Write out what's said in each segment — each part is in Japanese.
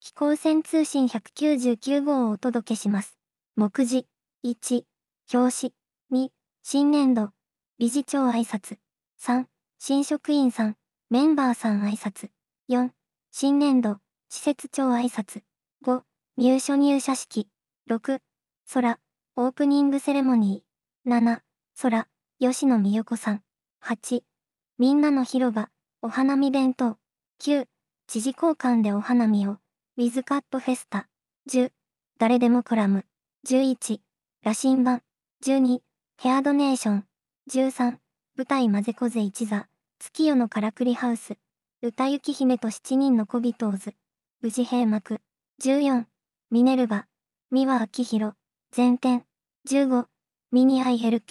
飛行船通信199号をお届けします。目次。1、表紙。2、新年度。理事長挨拶。3、新職員さん、メンバーさん挨拶。4、新年度、施設長挨拶。5、入社式。6、空、オープニングセレモニー。7、空、吉野美代子さん。8、みんなの広場、お花見弁当。9、知事交換でお花見を。ウィズカットフェスタ。10、誰でもコラム。11、羅針盤。12、ヘアドネーション。13、舞台まぜこぜ一座。月夜のからくりハウス。歌雪姫と7人の小人をず。無事閉幕。14、ミネルヴァ。三輪明宏。前編。15、ミニ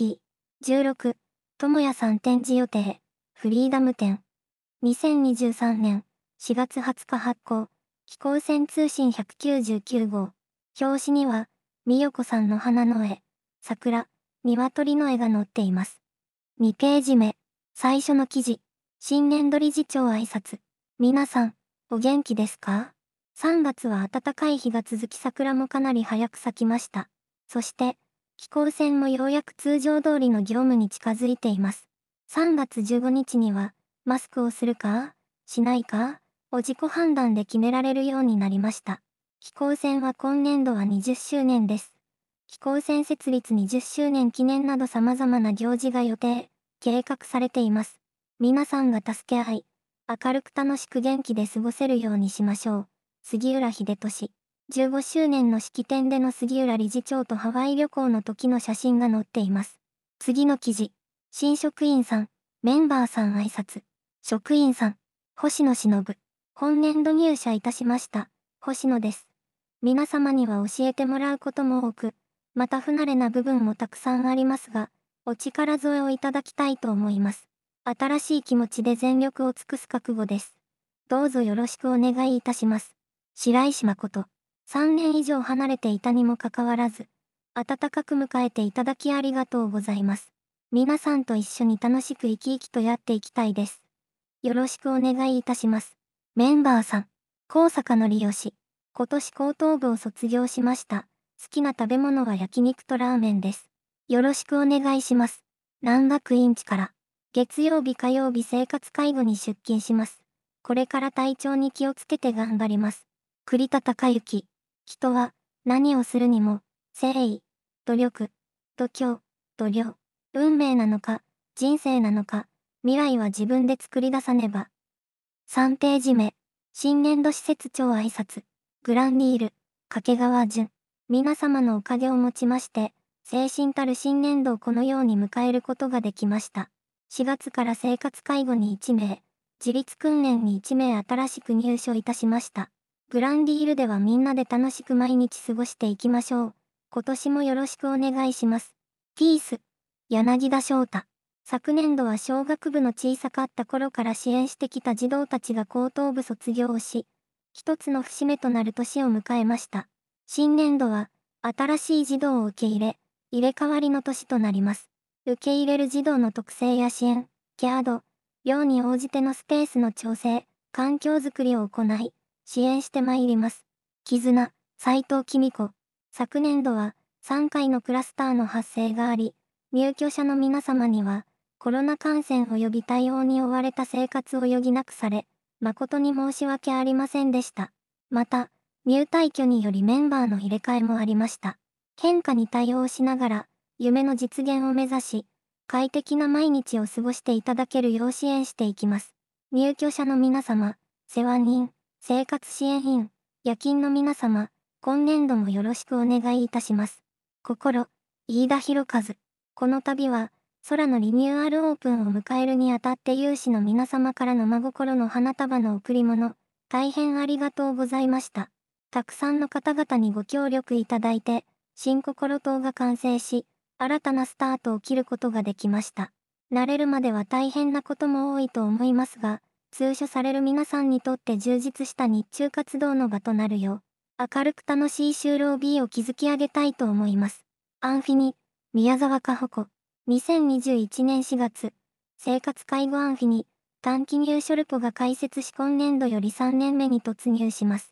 ILP。16、智也さん展示予定。フリーダム展。2023年4月20日発行。飛行船通信199号。表紙には、美代子さんの花の絵、桜、鶏の絵が載っています。2ページ目。最初の記事。新年度理事長挨拶。皆さん、お元気ですか？ 3 月は暖かい日が続き桜もかなり早く咲きました。そして、飛行船もようやく通常通りの業務に近づいています。3月15日には、マスクをするか、しないかを自己判断で決められるようになりました。飛行船は今年度は20周年です。飛行船設立20周年記念など様々な行事が計画されています。皆さんが助け合い、明るく楽しく元気で過ごせるようにしましょう。杉浦秀俊。15周年の式典での杉浦理事長とハワイ旅行の時の写真が載っています。次の記事。新職員さん、メンバーさん挨拶。職員さん、星野忍。本年度入社いたしました。星野です。皆様には教えてもらうことも多く、また不慣れな部分もたくさんありますが、お力添えをいただきたいと思います。新しい気持ちで全力を尽くす覚悟です。どうぞよろしくお願いいたします。白石誠。3年以上離れていたにもかかわらず、温かく迎えていただきありがとうございます。皆さんと一緒に楽しく生き生きとやっていきたいです。よろしくお願いいたします。メンバーさん。高坂のりよし。今年高等部を卒業しました。好きな食べ物は焼肉とラーメンです。よろしくお願いします。南学院地から。月曜日火曜日生活介護に出勤します。これから体調に気をつけて頑張ります。栗田孝之。人は何をするにも、誠意、努力、度胸、度量、運命なのか、人生なのか、未来は自分で作り出さねば。3ページ目。新年度施設長挨拶。グランディール、掛川淳。皆様のおかげをもちまして、精神たる新年度をこのように迎えることができました。4月から生活介護に1名、自立訓練に1名新しく入所いたしました。グランディールではみんなで楽しく毎日過ごしていきましょう。今年もよろしくお願いします。ピース、柳田翔太。昨年度は小学部の小さかった頃から支援してきた児童たちが高等部卒業をし、一つの節目となる年を迎えました。新年度は、新しい児童を受け入れ、入れ替わりの年となります。受け入れる児童の特性や支援、ケア度、量に応じてのスペースの調整、環境づくりを行い、支援してまいります。絆、斉藤公子。昨年度は、3回のクラスターの発生があり、入居者の皆様には、コロナ感染及び対応に追われた生活を余儀なくされ、誠に申し訳ありませんでした。また、入退去によりメンバーの入れ替えもありました。変化に対応しながら、夢の実現を目指し、快適な毎日を過ごしていただけるよう支援していきます。入居者の皆様、世話人、生活支援員、夜勤の皆様、今年度もよろしくお願いいたします。心、飯田博和。この度は、空のリニューアルオープンを迎えるにあたって有志の皆様からの真心の花束の贈り物、大変ありがとうございました。たくさんの方々にご協力いただいて、新心党が完成し、新たなスタートを切ることができました。慣れるまでは大変なことも多いと思いますが、通所される皆さんにとって充実した日中活動の場となるよう、明るく楽しい就労日を築き上げたいと思います。アンフィニ、宮沢かほこ。2021年4月、生活介護アンフィニ、短期入所ルポが開設し今年度より3年目に突入します。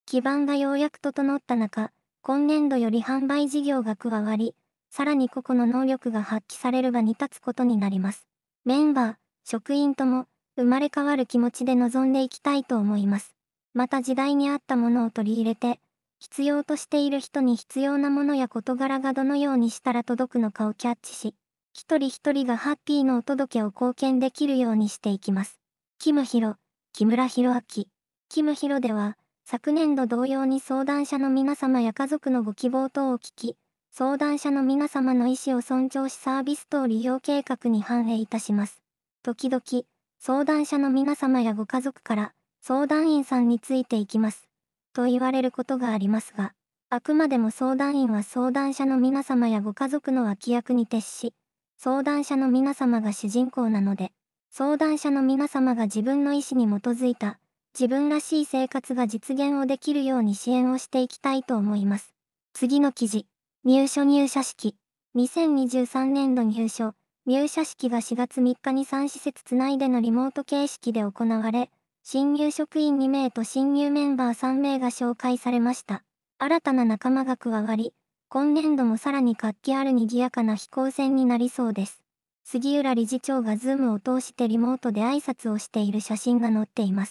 基盤がようやく整った中、今年度より販売事業が加わり、さらに個々の能力が発揮される場に立つことになります。メンバー、職員とも、生まれ変わる気持ちで臨んでいきたいと思います。また時代に合ったものを取り入れて、必要としている人に必要なものや事柄がどのようにしたら届くのかをキャッチし、一人一人がハッピーのお届けを貢献できるようにしていきます。キムヒロ、木村博明。キムヒロでは、昨年度同様に相談者の皆様や家族のご希望等を聞き、相談者の皆様の意思を尊重しサービス等利用計画に反映いたします。時々、相談者の皆様やご家族から、相談員さんについていきます。と言われることがありますが、あくまでも相談員は相談者の皆様やご家族の脇役に徹し、相談者の皆様が主人公なので、相談者の皆様が自分の意思に基づいた、自分らしい生活が実現をできるように支援をしていきたいと思います。次の記事。入社式。2023年度入社式が4月3日に3施設つないでのリモート形式で行われ、新入職員2名と新入メンバー3名が紹介されました。新たな仲間が加わり、今年度もさらに活気ある賑やかな飛行船になりそうです。杉浦理事長がズームを通してリモートで挨拶をしている写真が載っています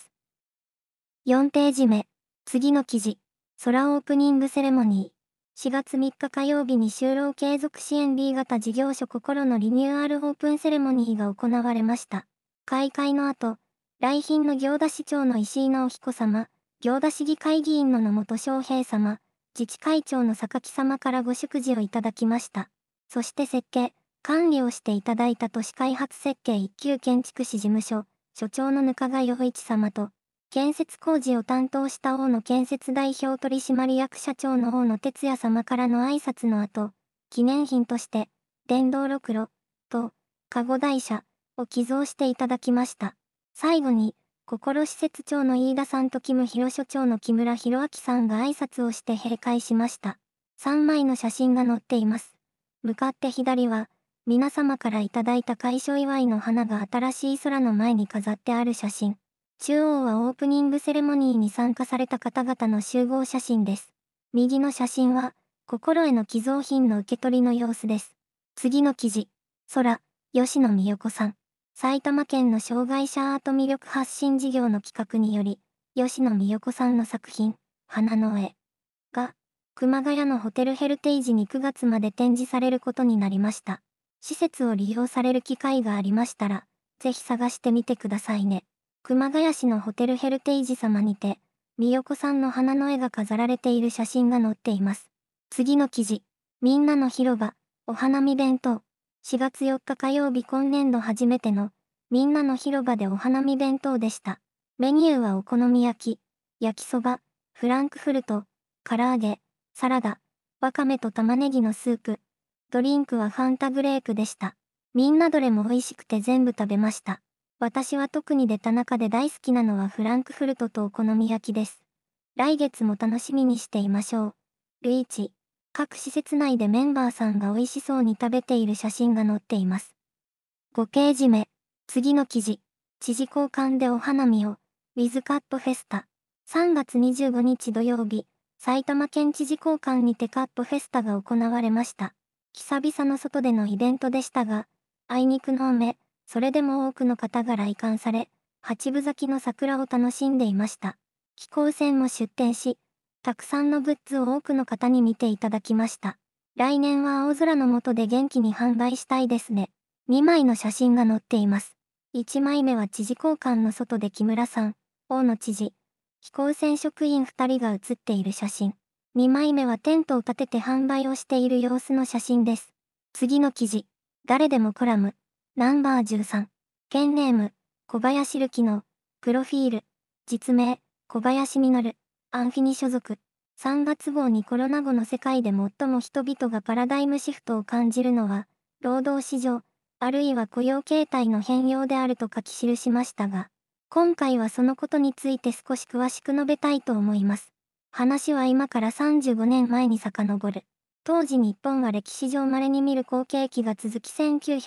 。4ページ目。次の記事。空オープニングセレモニー。4月3日火曜日に就労継続支援 B 型事業所心のリニューアルオープンセレモニーが行われました。開会の後、来賓の行田市長の石井直彦様、行田市議会議員の野本翔平様、自治会長の榊様からご祝辞をいただきました。そして設計、管理をしていただいた都市開発設計一級建築士事務所、所長の額賀洋一様と、建設工事を担当した大野建設代表取締役社長の大野哲也様からの挨拶の後、記念品として、電動ろくろと、カゴ台車を寄贈していただきました。最後に、心施設長の飯田さんとキム広所長の木村博明さんが挨拶をして閉会しました。3枚の写真が載っています。向かって左は、皆様からいただいた開所祝いの花が新しい空の前に飾ってある写真。中央はオープニングセレモニーに参加された方々の集合写真です。右の写真は、心への寄贈品の受け取りの様子です。次の記事。空、吉野美代子さん。埼玉県の障害者アート魅力発信事業の企画により、吉野美代子さんの作品、花の絵が、熊谷のホテルヘルテイジに9月まで展示されることになりました。施設を利用される機会がありましたら、ぜひ探してみてくださいね。熊谷市のホテルヘルテイジ様にて、美代子さんの花の絵が飾られている写真が載っています。次の記事。みんなの広場、お花見弁当。4月4日火曜日今年度初めての、みんなの広場でお花見弁当でした。メニューはお好み焼き、焼きそば、フランクフルト、唐揚げ、サラダ、わかめと玉ねぎのスープ。ドリンクはファンタグレープでした。みんなどれも美味しくて全部食べました。私は特に出た中で大好きなのはフランクフルトとお好み焼きです。来月も楽しみにしていましょう。ルイチ。各施設内でメンバーさんが美味しそうに食べている写真が載っています。5ページ目。次の記事。知事交換でお花見を。ウィズカットフェスタ。3月25日土曜日、埼玉県知事交換にてカットフェスタが行われました。久々の外でのイベントでしたが、あいにくの雨、それでも多くの方が来館され、八分咲きの桜を楽しんでいました。飛行船も出展し、たくさんのグッズを多くの方に見ていただきました。来年は青空の下で元気に販売したいですね。2枚の写真が載っています。1枚目は知事交換の外で木村さん、大野知事、飛行船職員2人が写っている写真。2枚目はテントを立てて販売をしている様子の写真です。次の記事。誰でもコラム。ナンバー13。ペンネーム、小林るきの、プロフィール、実名、小林実、アンフィニ所属。3月号にコロナ後の世界で最も人々がパラダイムシフトを感じるのは、労働市場、あるいは雇用形態の変容であると書き記しましたが、今回はそのことについて少し詳しく述べたいと思います。話は今から35年前に遡る。当時日本は歴史上稀に見る好景気が続き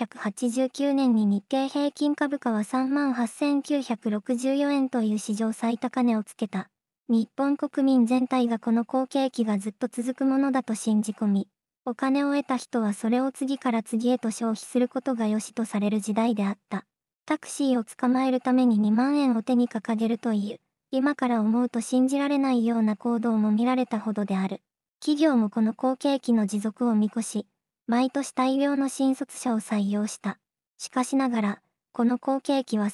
1989年に日経平均株価は38,964円という史上最高値をつけた。 日本国民全体がこの好景気がずっと続くものだと信じ込み、お金を得た人はそれを次から次へと消費することが良しとされる時代であった。タクシーを捕まえるために2万円を手に掲げるという、今から思うと信じられないような行動も見られたほどである。企業もこの好景気の持続を見越し、毎年大量の新卒者を採用した。しかしながら、この好景気は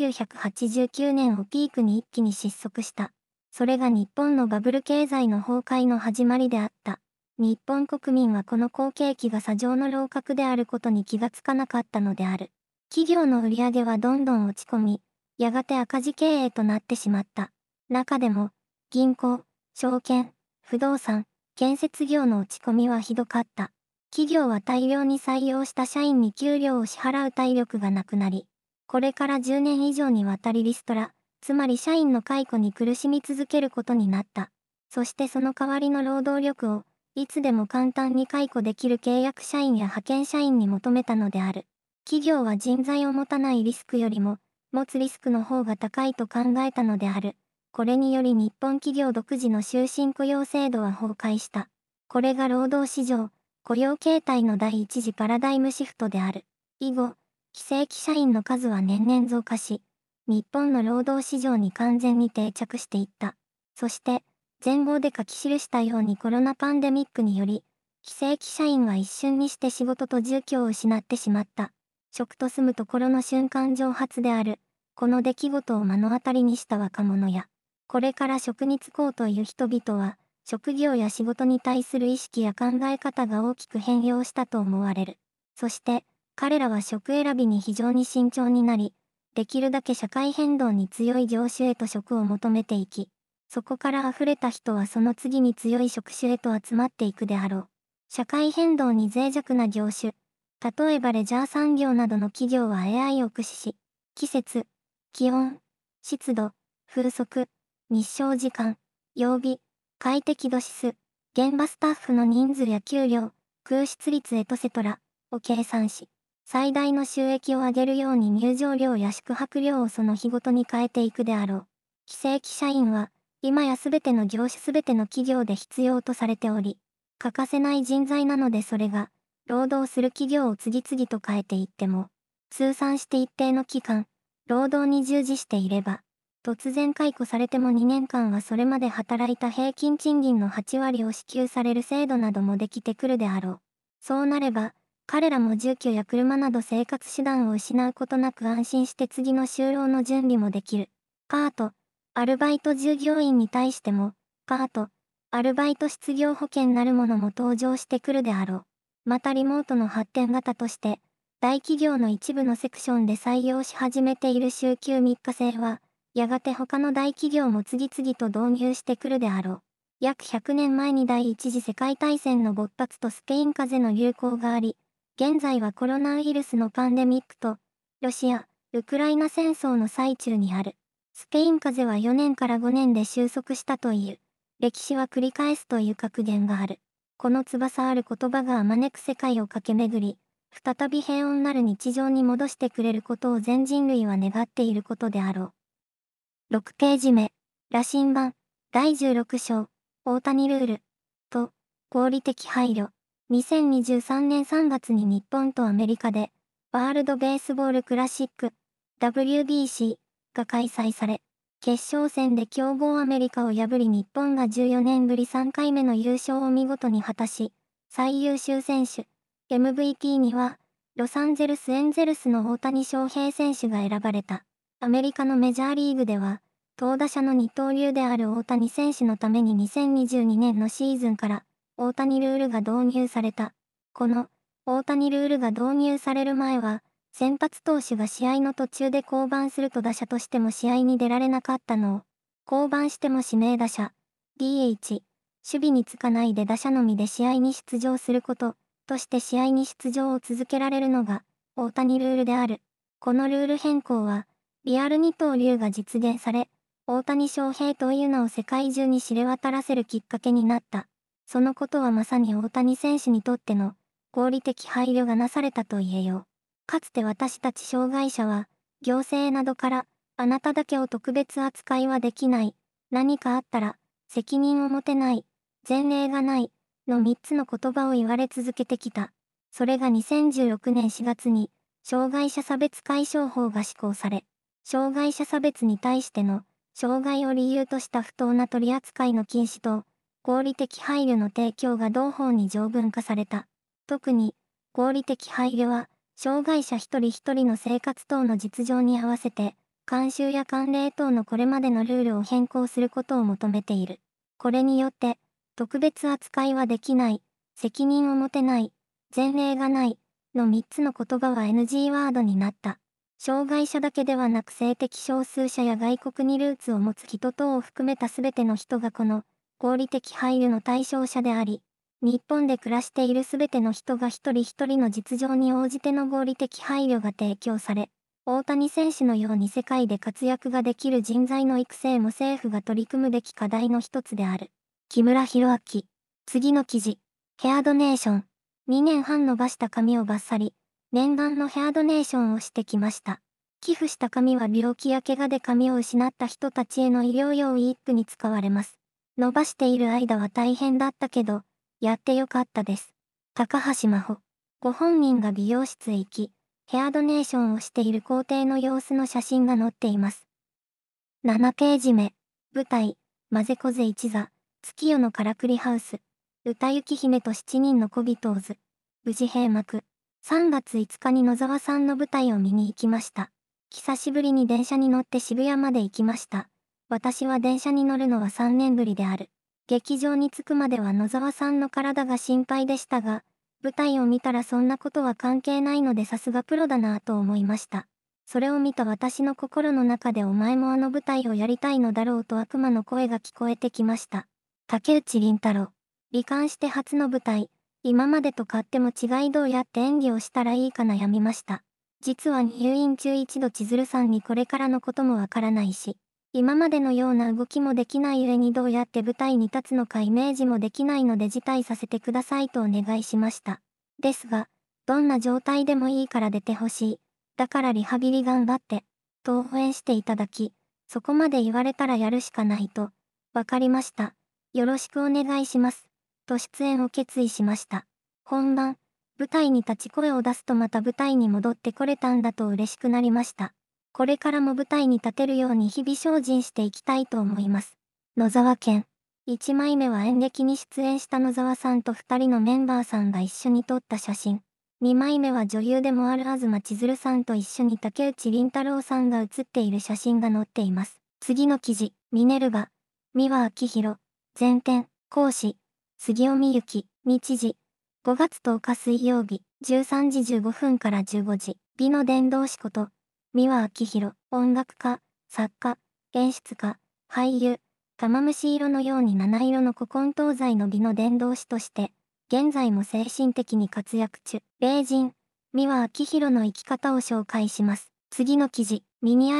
1989年をピークに一気に失速した。それが日本のバブル経済の崩壊の始まりであった。日本国民はこの好景気が砂上の楼閣であることに気がつかなかったのである。企業の売り上げはどんどん落ち込み、やがて赤字経営となってしまった。中でも、銀行、証券、不動産、建設業の落ち込みはひどかった。企業は大量に採用した社員に給料を支払う体力がなくなり、これから10年以上にわたりリストラ、つまり社員の解雇に苦しみ続けることになった。そしてその代わりの労働力を、いつでも簡単に解雇できる契約社員や派遣社員に求めたのである。企業は人材を持たないリスクよりも、持つリスクの方が高いと考えたのである。これにより日本企業独自の終身雇用制度は崩壊した。これが労働市場、雇用形態の第一次パラダイムシフトである。以後、非正規社員の数は年々増加し、日本の労働市場に完全に定着していった。そして、前後で書き記したようにコロナパンデミックにより、非正規社員は一瞬にして仕事と住居を失ってしまった。職と住むところの瞬間蒸発である。この出来事を目の当たりにした若者や、これから職に就こうという人々は、職業や仕事に対する意識や考え方が大きく変容したと思われる。そして、彼らは職選びに非常に慎重になり、できるだけ社会変動に強い業種へと職を求めていき、そこから溢れた人はその次に強い職種へと集まっていくであろう。社会変動に脆弱な業種、例えばレジャー産業などの企業は AI を駆使し、季節、気温、湿度、風速、日照時間、曜日、快適度指数、現場スタッフの人数や給料、空室率エトセトラを計算し、最大の収益を上げるように入場料や宿泊料をその日ごとに変えていくであろう。非正規社員は、今やすべての業種すべての企業で必要とされており、欠かせない人材なのでそれが、労働する企業を次々と変えていっても、通算して一定の期間、労働に従事していれば、突然解雇されても2年間はそれまで働いた平均賃金の8割を支給される制度などもできてくるであろう。そうなれば、彼らも住居や車など生活手段を失うことなく安心して次の就労の準備もできる。パート、アルバイト従業員に対しても、パート、アルバイト失業保険なるものも登場してくるであろう。またリモートの発展型として、大企業の一部のセクションで採用し始めている週休3日制は、やがて他の大企業も次々と導入してくるであろう。約100年前に第一次世界大戦の勃発とスペイン風邪の流行があり、現在はコロナウイルスのパンデミックと、ロシア、ウクライナ戦争の最中にある。スペイン風邪は4年から5年で収束したという。歴史は繰り返すという格言がある。この翼ある言葉があまねく世界を駆け巡り、再び平穏なる日常に戻してくれることを全人類は願っていることであろう。6ページ目、羅針盤、第16章、大谷ルール、と、合理的配慮。2023年3月に日本とアメリカで、ワールドベースボールクラシック、WBC が開催され、決勝戦で強豪アメリカを破り日本が14年ぶり3回目の優勝を見事に果たし、最優秀選手、MVP には、ロサンゼルスエンゼルスの大谷翔平選手が選ばれた。アメリカのメジャーリーグでは、投打者の二刀流である大谷選手のために2022年のシーズンから、大谷ルールが導入された。この、大谷ルールが導入される前は、先発投手が試合の途中で降板すると打者としても試合に出られなかったのを、降板しても指名打者、DH、守備につかないで打者のみで試合に出場すること、として試合に出場を続けられるのが、大谷ルールである。このルール変更は、リアル二刀流が実現され、大谷翔平という名を世界中に知れ渡らせるきっかけになった。そのことはまさに大谷選手にとっての合理的配慮がなされたと言えよう。かつて私たち障害者は、行政などから、あなただけを特別扱いはできない、 何かあったら、責任を持てない、前例がない、の3つの言葉を言われ続けてきた。それが2016年4月に、障害者差別解消法が施行され、障害者差別に対しての、障害を理由とした不当な取り扱いの禁止と、合理的配慮の提供が同法に条文化された。特に、合理的配慮は、障害者一人一人の生活等の実情に合わせて、慣習や慣例等のこれまでのルールを変更することを求めている。これによって、特別扱いはできない、責任を持てない、前例がない、の3つの言葉は NG ワードになった。障害者だけではなく性的少数者や外国にルーツを持つ人等を含めたすべての人がこの合理的配慮の対象者であり、日本で暮らしているすべての人が一人一人の実情に応じての合理的配慮が提供され、大谷選手のように世界で活躍ができる人材の育成も政府が取り組むべき課題の一つである。木村博明。次の記事。ヘアドネーション。2年半伸ばした髪をバッサリ。念願のヘアドネーションをしてきました。寄付した髪は病気や怪我で髪を失った人たちへの医療用ウィッグに使われます。伸ばしている間は大変だったけど、やってよかったです。高橋真帆。ご本人が美容室へ行き、ヘアドネーションをしている工程の様子の写真が載っています。7ページ目。舞台、まぜこぜ一座、月夜のからくりハウス、歌雪姫と7人の小人を図。無事閉幕。3月5日に野沢さんの舞台を見に行きました。久しぶりに電車に乗って渋谷まで行きました。私は電車に乗るのは3年ぶりである。劇場に着くまでは野沢さんの体が心配でしたが、舞台を見たらそんなことは関係ないのでさすがプロだなぁと思いました。それを見た私の心の中でお前もあの舞台をやりたいのだろうと悪魔の声が聞こえてきました。竹内凛太郎。罹患して初の舞台。今までと勝手も違いどうやって演技をしたらいいか悩みました。実は入院中一度千鶴さんにこれからのこともわからないし、今までのような動きもできない上にどうやって舞台に立つのかイメージもできないので辞退させてくださいとお願いしました。ですが、どんな状態でもいいから出てほしい。だからリハビリ頑張って、と応援していただき、そこまで言われたらやるしかないと、わかりました。よろしくお願いします。と出演を決意しました。本番、舞台に立ち声を出すとまた舞台に戻ってこれたんだと嬉しくなりました。これからも舞台に立てるように日々精進していきたいと思います。野沢健。1枚目は演劇に出演した野沢さんと2人のメンバーさんが一緒に撮った写真。2枚目は女優でもある東千鶴さんと一緒に竹内凛太郎さんが写っている写真が載っています。次の記事。ミネルヴァ。三輪明宏。前編。講師。杉尾美幸。日時。5月10日水曜日。13時15分から15時。美の伝道師こと。三輪明宏。音楽家。作家。演出家。俳優。玉虫色のように七色の古今東西の美の伝道師として、現在も精神的に活躍中。霊人。三輪明宏の生き方を紹介します。次の記事。ミニ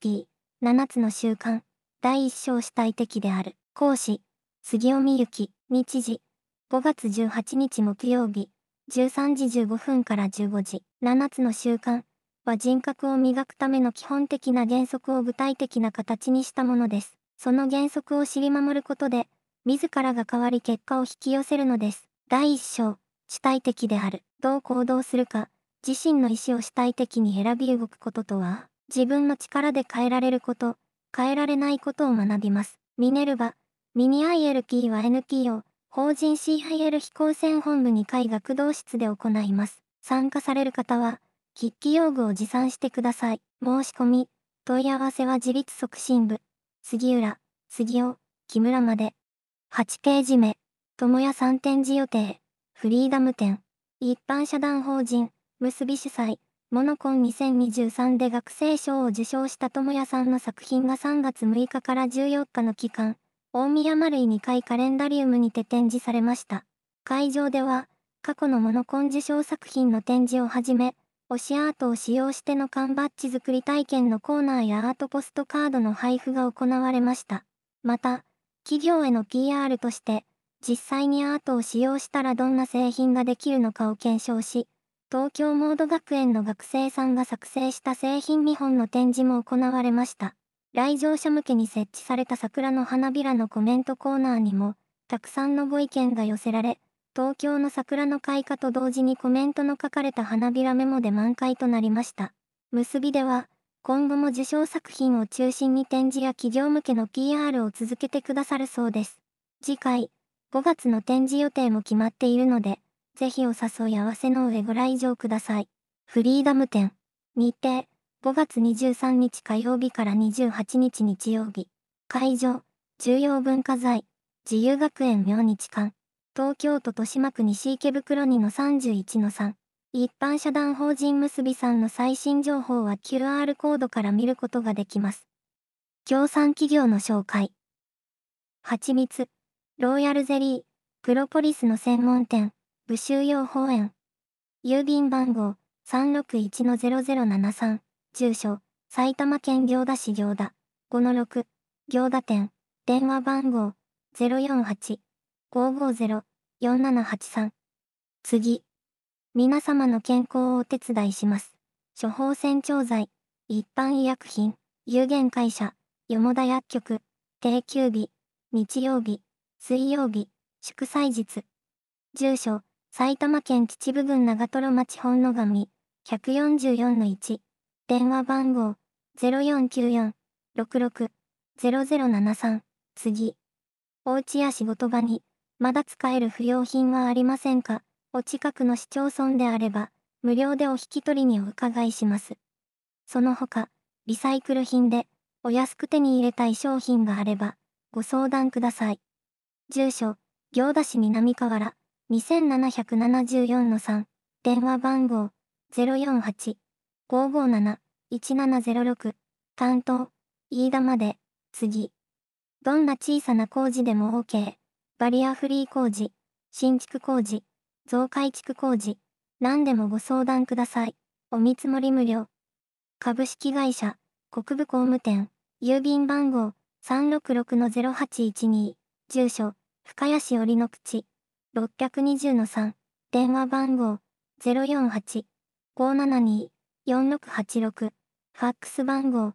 ILP。7つの習慣。第1章主体的である。講師。杉尾美幸。日時。5月18日木曜日。13時15分から15時。7つの習慣は人格を磨くための基本的な原則を具体的な形にしたものです。その原則を知り守ることで、自らが変わり結果を引き寄せるのです。第1章。主体的である。どう行動するか。自身の意思を主体的に選び動くこととは、自分の力で変えられること、変えられないことを学びます。ミネルヴァ。ミニ ILP は NPO、法人 CIL 非公選本部2階学童室で行います。参加される方は、筆記用具を持参してください。申し込み、問い合わせは自立促進部、杉浦、杉尾、木村まで。8ページ目、友也さん展示予定、フリーダム展、一般社団法人、結び主催、モノコン2023で学生賞を受賞した友也さんの作品が3月6日から14日の期間、大宮丸井2階カレンダリウムにて展示されました。会場では、過去のモノコン受賞作品の展示をはじめ、推しアートを使用しての缶バッジ作り体験のコーナーやアートポストカードの配布が行われました。また、企業への PR として、実際にアートを使用したらどんな製品ができるのかを検証し、東京モード学園の学生さんが作成した製品見本の展示も行われました。 来場者向けに設置された桜の花びらのコメントコーナーにも、たくさんのご意見が寄せられ、東京の桜の開花と同時にコメントの書かれた花びらメモで満開となりました。結びでは、今後も受賞作品を中心に展示や企業向けの PR を続けてくださるそうです。次回、5月の展示予定も決まっているので、ぜひお誘い合わせの上ご来場ください。フリーダム展。日程、5月23日火曜日から28日日曜日。会場、重要文化財、自由学園明日館。東京都豊島区西池袋2-31-3。一般社団法人むすびさんの最新情報は QR コードから見ることができます。協賛企業の紹介。はちみつ、ローヤルゼリー、プロポリスの専門店、武州養蜂園。郵便番号361-0073。住所、埼玉県行田市行田。5-6、行田店。電話番号048-550-4783。次。皆様の健康をお手伝いします。処方箋調剤、一般医薬品、有限会社、よもだ薬局、定休日、日曜日、水曜日、祝祭日。住所、埼玉県秩父郡長瀞町本野上、144-1。電話番号、0494-66-0073。次。お家や仕事場に、まだ使える不要品はありませんか？お近くの市町村であれば、無料でお引き取りにお伺いします。その他、リサイクル品で、お安く手に入れたい商品があれば、ご相談ください。住所、行田市南河原、2774-3。電話番号、048-557-1706。担当、飯田まで、次。どんな小さな工事でも OK。バリアフリー工事、新築工事、増改築工事、何でもご相談ください。お見積もり無料。株式会社、国分工務店、郵便番号366-0812。住所、深谷市折の口、620-3。電話番号048-572-4686。ファックス番号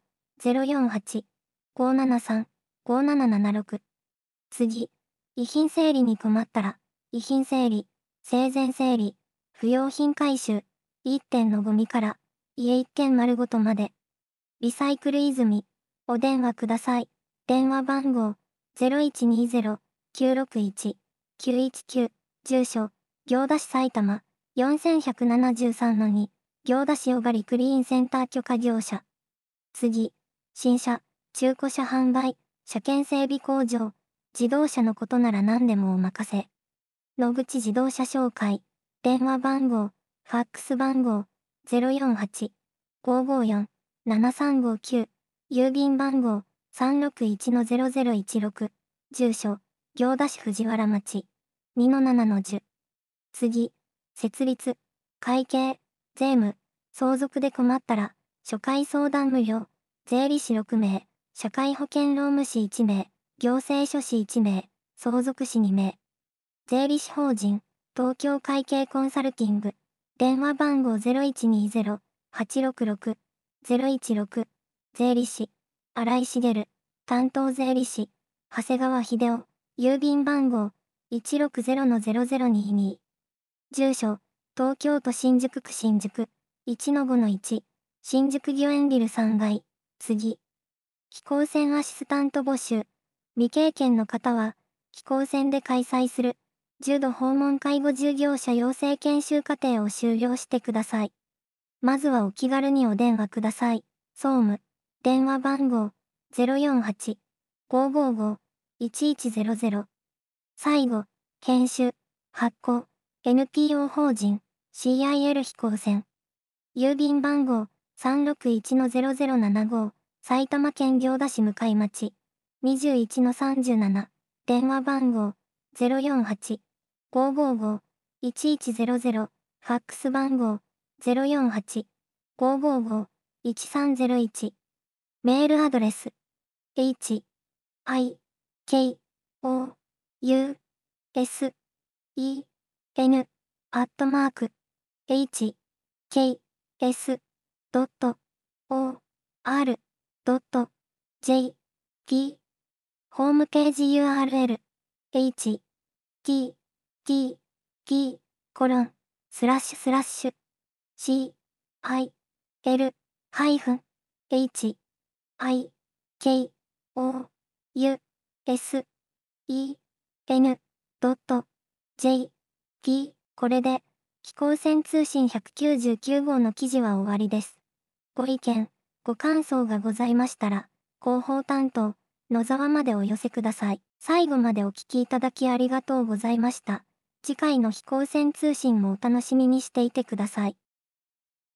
048-573-5776。次。遺品整理に困ったら、遺品整理、生前整理、不要品回収、一点のゴミから、家一軒丸ごとまで。リサイクル泉、お電話ください。電話番号、0120-961-919。住所、行田市埼玉、4173-2。行田市小狩クリーンセンター許可業者。次。新車、中古車販売、車検整備工場。自動車のことなら何でもお任せ。野口自動車紹介。電話番号、ファックス番号、048-554-7359。郵便番号、361-0016。住所、行田市藤原町、2-7-10。次。設立、会計、税務、相続で困ったら、初回相談無料。税理士6名、社会保険労務士1名。行政書士1名、相続士2名。税理士法人、東京会計コンサルティング。電話番号0120-866-016。税理士、新井茂。担当税理士、長谷川秀夫。郵便番号160-0022。住所、東京都新宿区新宿、1-5-1。新宿御苑ビル3階。次。飛行船アシスタント募集。未経験の方は、飛行船で開催する、重度訪問介護従業者養成研修課程を修了してください。まずはお気軽にお電話ください。総務、電話番号、048-555-1100。最後、研修、発行、NPO 法人、CIL 飛行船。郵便番号、361-0075、埼玉県行田市向町。21-37。電話番号048-555-1100。ファックス番号048-555-1301。メールアドレス h i k o u s e n h k s o r J、T、ホームページ URL、H、T、T、T、コロン、スラッシュスラッシュ、C、I、L、ハイフン、H、I、K、O、U、S、E、N、ドット、J、T、これで、飛行船通信199号の記事は終わりです。ご意見、ご感想がございましたら、広報担当、野沢までお寄せください。最後までお聞きいただきありがとうございました。次回の飛行船通信もお楽しみにしていてください。